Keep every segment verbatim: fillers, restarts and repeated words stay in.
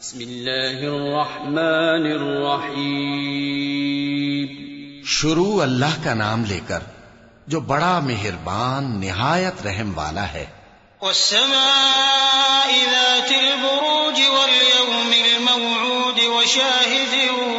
بسم اللہ الرحمن الرحیم. شروع اللہ کا نام لے کر جو بڑا مہربان نہایت رحم والا ہے. والسماء ذات البروج واليوم الموعود وشاهد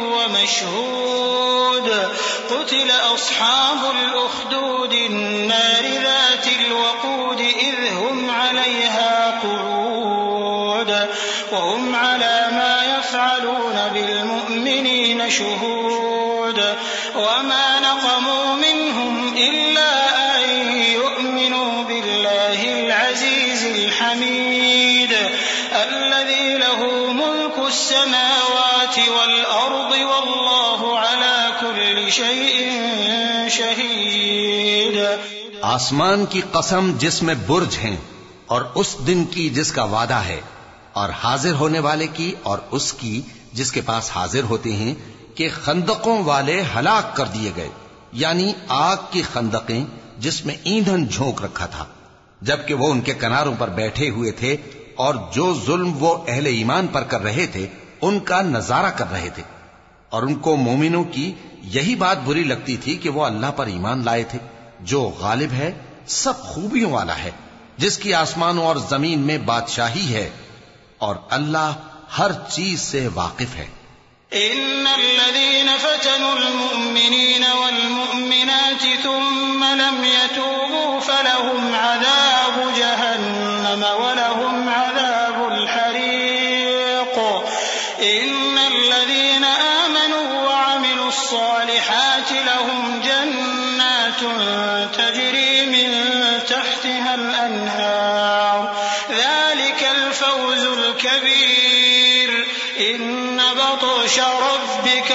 ومشهود قتل أصحاب الأخدود النار ذات الوقود إذ هم عليها قعود وهم على ما يفعلون بالمؤمنين شهود وما نقموا منهم إلا أن يؤمنوا بالله العزيز الحميد الذي له ملك السماوات والأرض والله على كل شيء شهيد. آسمان کی قسم جس میں برج ہیں اور اس دن کی جس کا وعدہ ہے، اور حاضر ہونے والے کی اور اس کی جس کے پاس حاضر ہوتے ہیں کہ خندقوں والے ہلاک کر دیے گئے، یعنی آگ کی خندقیں جس میں ایندھن جھونک رکھا تھا، جبکہ وہ ان کے کناروں پر بیٹھے ہوئے تھے اور جو ظلم وہ اہل ایمان پر کر رہے تھے ان کا نظارہ کر رہے تھے، اور ان کو مومنوں کی یہی بات بری لگتی تھی کہ وہ اللہ پر ایمان لائے تھے جو غالب ہے، سب خوبیوں والا ہے، جس کی آسمانوں اور زمین میں بادشاہی ہے، اور اللہ ہر چیز سے واقف ہے. إن الذين فتنوا المؤمنين والمؤمنات ثم لم يتوبوا فلهم عذاب جهنم ولهم عذاب الحريق. إن الذين آمنوا وعملوا الصالحات لهم جنات تجري من تحتها الأنهار ذلك الفوز الكبير. إن بطش ربك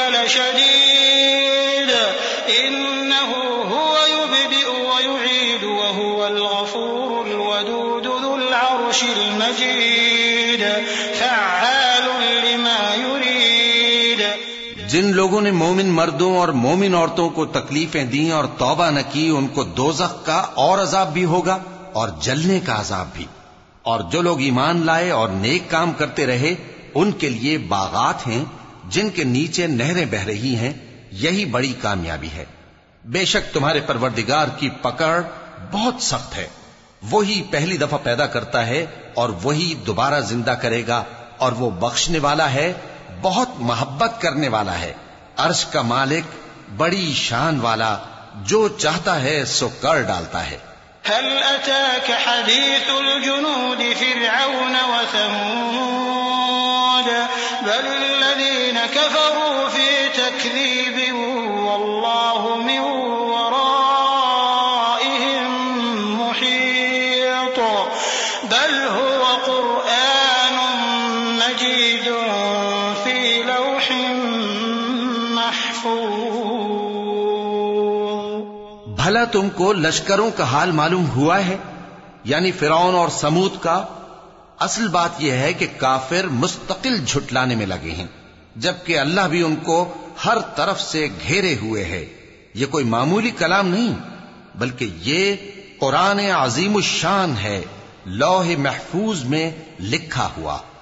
لشديد إنه هو يبدئ ويعيد وهو الغفور الودود ذو العرش المجيد فعال لما يريد. جن لوگوں نے مومن مردوں اور مومن عورتوں کو تکلیفیں دیں اور توبہ نہ کی ان کو دوزخ کا اور عذاب بھی ہوگا اور جلنے کا عذاب بھی، اور جو لوگ ایمان لائے اور نیک کام کرتے رہے ان کے لیے باغات ہیں جن کے نیچے نہریں بہ رہی ہیں، یہی بڑی کامیابی ہے. بے شک تمہارے پروردگار کی پکڑ بہت سخت ہے، وہی پہلی دفعہ پیدا کرتا ہے اور وہی دوبارہ زندہ کرے گا، اور وہ بخشنے والا ہے، بہت محبت کرنے والا ہے، عرش کا مالک، بڑی شان والا، جو چاہتا ہے سو کر ڈالتا ہے. هل أتاك حديث الجنود فرعون وثمود بل الذين كفروا في تكذيب والله من ورائهم محيط بل هو قرآن مجيد في لوح محفوظ. بھلا تم کو لشکروں کا حال معلوم ہوا ہے، یعنی فرعون اور سمود کا؟ اصل بات یہ ہے کہ کافر مستقل جھٹلانے میں لگے ہیں، جبکہ اللہ بھی ان کو ہر طرف سے گھیرے ہوئے ہے. یہ کوئی معمولی کلام نہیں بلکہ یہ قرآن عظیم الشان ہے، لوح محفوظ میں لکھا ہوا.